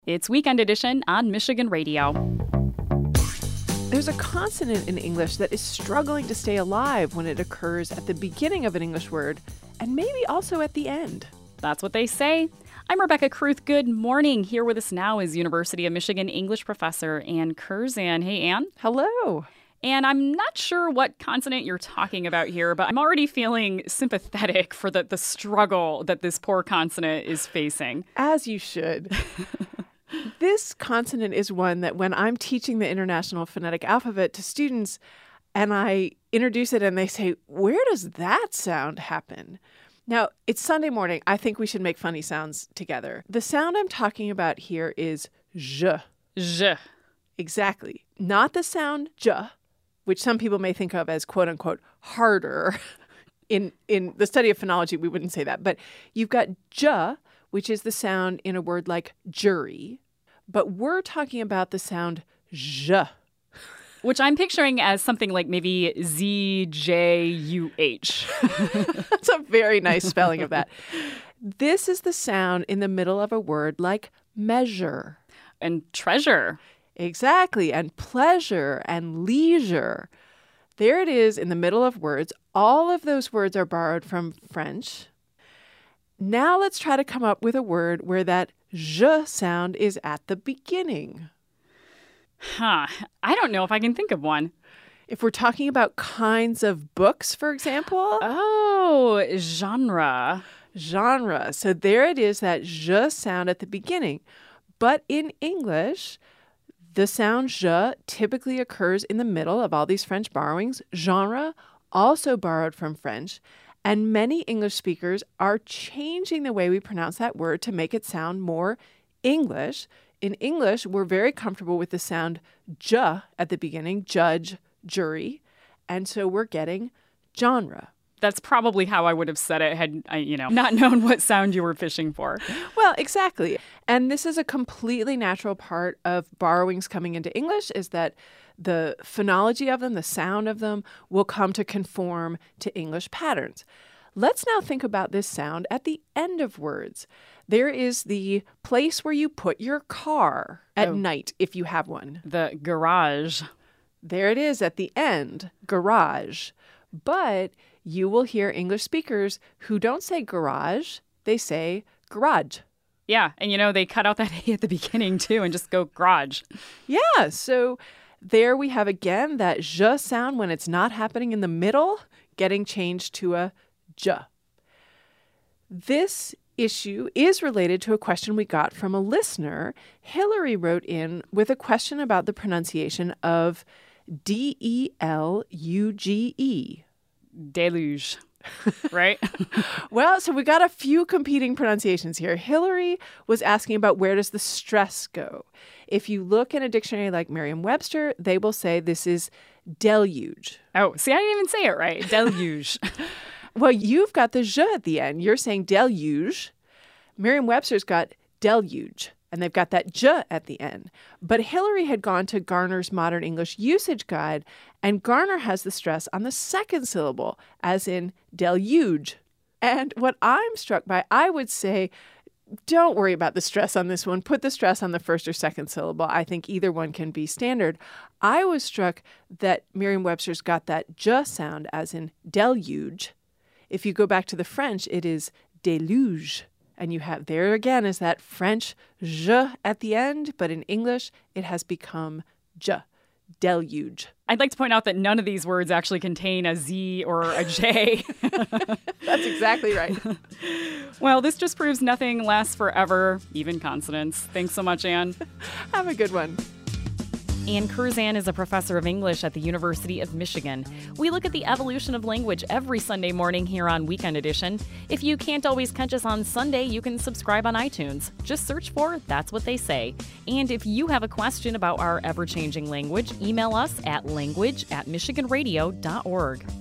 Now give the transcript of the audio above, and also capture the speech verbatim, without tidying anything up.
It's Weekend Edition on Michigan Radio. There's a consonant in English that is struggling to stay alive when it occurs at the beginning of an English word and maybe also at the end. That's what they say. I'm Rebecca Kruth. Good morning. Here with us now is University of Michigan English professor Ann Curzan. Hey, Ann. Hello. And I'm not sure what consonant you're talking about here, but I'm already feeling sympathetic for the, the struggle that this poor consonant is facing. As you should. This consonant is one that when I'm teaching the International Phonetic Alphabet to students and I introduce it and they say, where does that sound happen? Now, it's Sunday morning. I think we should make funny sounds together. The sound I'm talking about here is zh. Zh. Exactly. Not the sound j, which some people may think of as quote unquote harder. In in the study of phonology, we wouldn't say that. But you've got j, which is the sound in a word like jury. But we're talking about the sound zh. Which I'm picturing as something like maybe Z J U H. That's a very nice spelling of that. This is the sound in the middle of a word like measure. And treasure. Exactly. And pleasure and leisure. There it is in the middle of words. All of those words are borrowed from French. Now let's try to come up with a word where that zh sound is at the beginning. Huh. I don't know if I can think of one. If we're talking about kinds of books, for example. Oh, genre. Genre. So there it is, that zh sound at the beginning. But in English, the sound zh typically occurs in the middle of all these French borrowings. Genre, also borrowed from French. And many English speakers are changing the way we pronounce that word to make it sound more English. In English, we're very comfortable with the sound j at the beginning, judge, jury. And so we're getting genre. That's probably how I would have said it had I, you know, not known what sound you were fishing for. Well, exactly. And this is a completely natural part of borrowings coming into English, is that the phonology of them, the sound of them, will come to conform to English patterns. Let's now think about this sound at the end of words. There is the place where you put your car at oh. night, if you have one. The garage. There it is at the end, garage. But you will hear English speakers who don't say garage, they say garage. Yeah, and you know, they cut out that A at the beginning too and just go garage. Yeah, so there we have again that zh sound when it's not happening in the middle, getting changed to a j. This issue is related to a question we got from a listener. Hillary wrote in with a question about the pronunciation of D E L U G E. Deluge, right? Well, so we got a few competing pronunciations here. Hillary was asking about where does the stress go. If you look in a dictionary like Merriam-Webster, they will say this is deluge. Oh, see, I didn't even say it right. Deluge. Well, you've got the zh at the end. You're saying deluge. Merriam-Webster's got deluge, and they've got that j at the end. But Hillary had gone to Garner's Modern English Usage Guide, and Garner has the stress on the second syllable, as in deluge. And what I'm struck by, I would say, don't worry about the stress on this one. Put the stress on the first or second syllable. I think either one can be standard. I was struck that Merriam-Webster's got that j sound, as in deluge. If you go back to the French, it is deluge. And you have, there again is that French zh at the end, but in English, it has become j, deluge. I'd like to point out that none of these words actually contain a Z or a J. That's exactly right. Well, this just proves nothing lasts forever, even consonants. Thanks so much, Ann. Have a good one. Ann Curzan is a professor of English at the University of Michigan. We look at the evolution of language every Sunday morning here on Weekend Edition. If you can't always catch us on Sunday, you can subscribe on iTunes. Just search for That's What They Say. And if you have a question about our ever-changing language, email us at language at michigan radio dot org.